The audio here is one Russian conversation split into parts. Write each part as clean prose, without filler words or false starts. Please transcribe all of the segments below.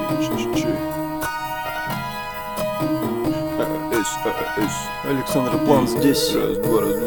Александр План здесь. Раз,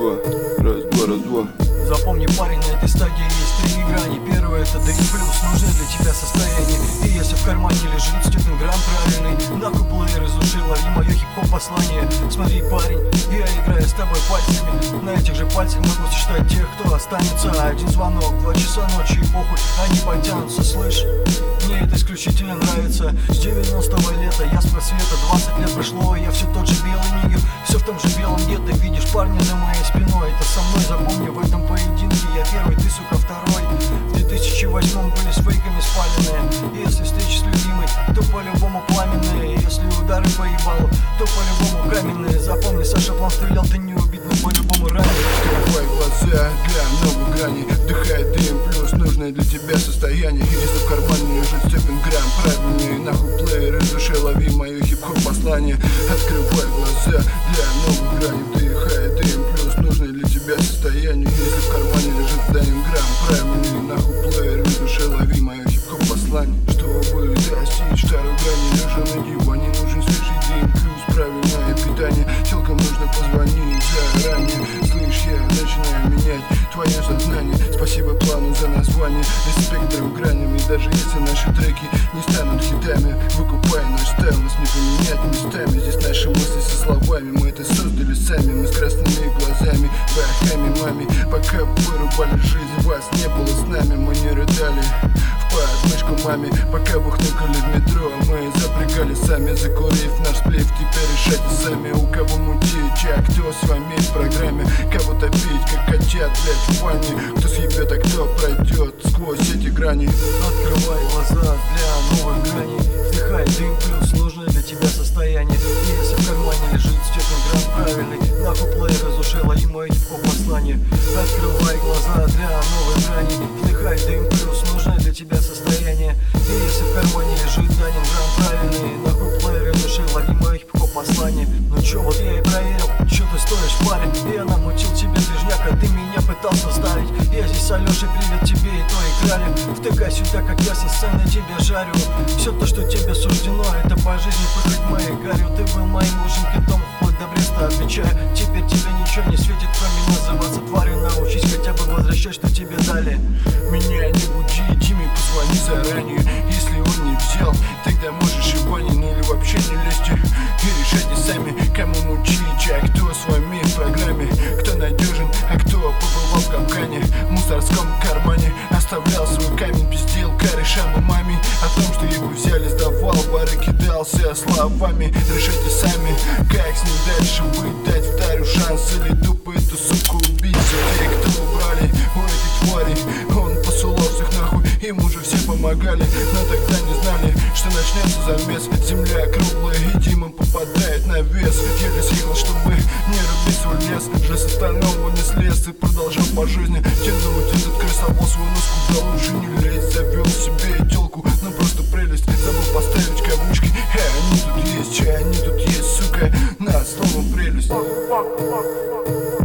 два. Запомни, парень, на этой стадии есть три грани. Первое — это дрим плюс, нужное для тебя состояние. И если в кармане лежит степенграмм правильный, нахуй плеер изушила и мое хип-хоп послание. Смотри, парень, я играю с тобой пальцами. На этих же пальцах могу сосчитать тех, кто останется. Один звонок, 2 часа ночи и похуй, они потянутся, слышь. Мне это исключительно нравится. С 90-го лета я с просвета, 20 лет прошло, я все тот же белый нигер. Все в том же белом, где ты видишь парня за моей спиной. Это со мной, запомни, в этом поединке я первый, ты, сука, второй. В 2008-м были с фейками спаленные. Если встречи с любимой, то по-любому пламенные. Если удары поебал, то по-любому каменные. Запомни, Саша План стрелял, ты не убит, но по-любому ранен. Открывай глаза для новых граней, вдыхай дым плюс нужное для тебя состояние. Если в кармане лежит степенграмм правильный, нахуй плеер из души лови мое хип-хоп послание. Открывай глаза для новых граней, вдыхай дым плюс нужное для тебя состояние. Если в кармане лежит степенграмм правильный, нахуй плеер из души лови мое хип-хоп послание. Чтобы достичь второй грани, лежа на диване, нужен свежий дым плюс правильное питание. Телкам нужно позвонить заранее. Слышь, я начинаю менять твое сознание. Спасибо Плану за название, респектором гранями. Даже если наши треки не станут хитами, выкупай наш стайл, нас не поменять местами. Здесь наши мысли со словами, мы это создали сами. Мы с красными глазами, бахами маме. Пока вырубали жизнь, вас не было с нами. Мы не рыдали в подмышку маме, пока бухныкали в метро. Мы запрягали сами, закурив наш сплив. Теперь решайте сами, у кого мутить, а кто с вами в программе. Кого топить, как котят, блять, в ванне. Кто съебет, а кто пройдет сквозь эти грани. Открывай глаза для новых граней, вдыхай дым плюс нужное для тебя состояние. И если в кармане лежит степенграмм правильный, нахуй плеер разушила и мое хип-хоп послание. Открывай глаза для новых граней, вдыхай дым плюс нужное для тебя состояние. И если в кармане лежит Данинграмм правильный, нахуй плеер разушила и мое хип-хоп послание. Ну чё, вот я и проверил, чё ты стоишь, парень. Я намутил тебе движняк, а ты меня пытался ставить. Я здесь Алёша, привет тебе и твоей крале. Втыкай сюда, как я со сцены тебе жарю. Все то, что тебе суждено, это по жизни пыхать моей гарью. Ты был моим лучшим китом, вплоть до Бреста, отвечаю. Теперь тебе ничего не светит, кроме называться тварью. Научись хотя бы возвращать, что тебе дали. Меня не буди, Диме позвони заранее. Если он не взял, тогда можешь и Ване, ну или вообще не лезьте. И решайте сами, кому мучить, а кто с вами в программе. Кто надежен, а кто побывал в капкане. В мусорском кармане оставлял свой камень, пиздел корешам и маме. О том, что его взяли, сдавал, бары кидался словами. Решайте сами, как с ним дальше быть. Дать второй шанс или тупо эту суку убить. Те, кто убрали у этих тварей, он посылал всех нахуй. Им уже все помогали, но тогда не знали, что начнется замес. Земля круглая и Дима попадает на вес. Еле съехал, чтобы не рубить свой лес. Жест остального не слез и продолжал по жизни тянуть этот крысовол свой нос, куда лучше не лезть. Завел себе телку, ну просто прелесть. Забыл поставить кавычки, они тут есть, они тут есть, сука, над словом прелесть.